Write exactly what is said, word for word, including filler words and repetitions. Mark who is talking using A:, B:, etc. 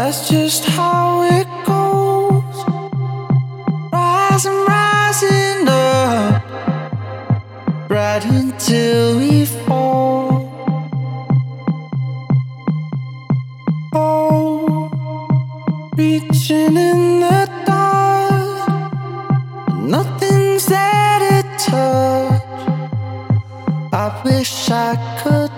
A: that's just how it goes. Rising, rising up, right until we fall. Oh, reaching in the dark, nothing's there to touch. I wish I could